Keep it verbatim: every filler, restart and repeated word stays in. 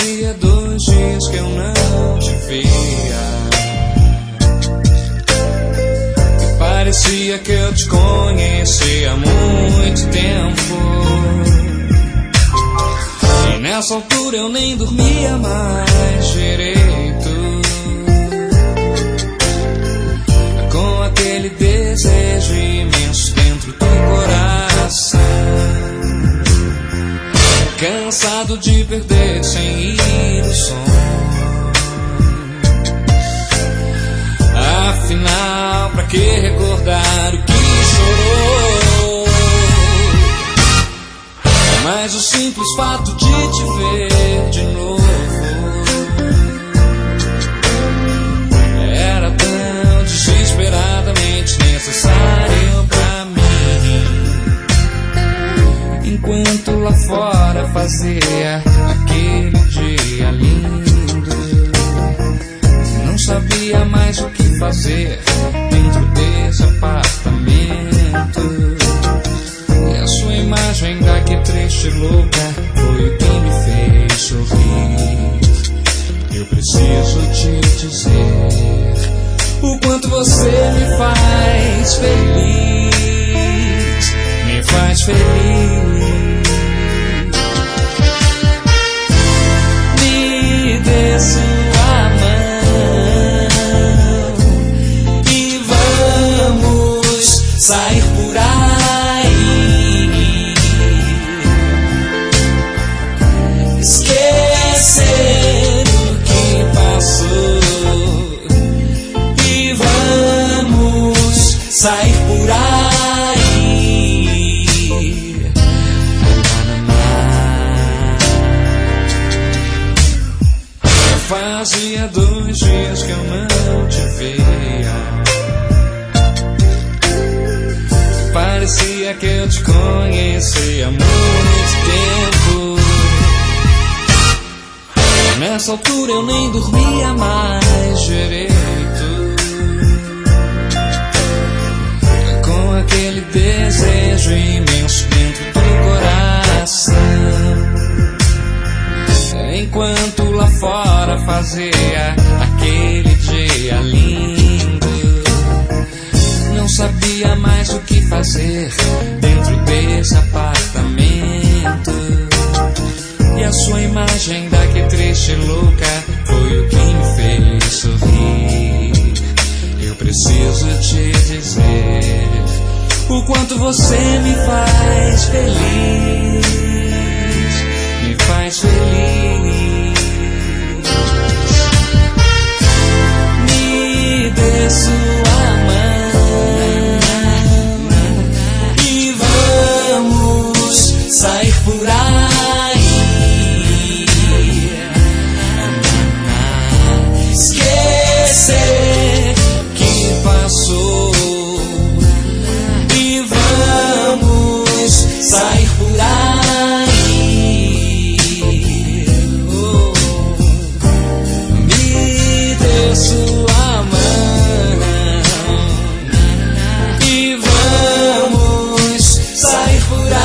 Fazia dois dias que eu não te via. E parecia que eu te conhecia há muito tempo. E nessa altura eu nem dormia mais direito, com aquele desejo imenso dentro do coração. Cansado de perder sem ir o som. Afinal, pra que recordar o que chorou? Mas o simples fato de te ver de novo era tão desesperadamente necessário pra mim. Enquanto lá fora fazia aquele dia lindo, não sabia mais o que fazer dentro desse apartamento. E a sua imagem daqui triste e louca foi o que me fez sorrir. Eu preciso te dizer o quanto você me faz feliz, me faz feliz. Me dê sua mão e vamos sair por aí, esquecer o que passou e vamos sair por aí. Fazia dois dias que eu não te via. Parecia que eu te conhecia há muito tempo. Nessa altura eu nem dormia mais direito, com aquele desejo imenso dentro do coração. Enquanto lá fora fazia aquele dia lindo, não sabia mais o que fazer dentro desse apartamento. E a sua imagem daqui triste e louca foi o que me fez sorrir. Eu preciso te dizer o quanto você me faz feliz, me faz feliz. Me dê sua mão e vamos sair por aí, esquecer que passou e vamos sair por aí. Oh, me dê sua mão e vamos sair por aí.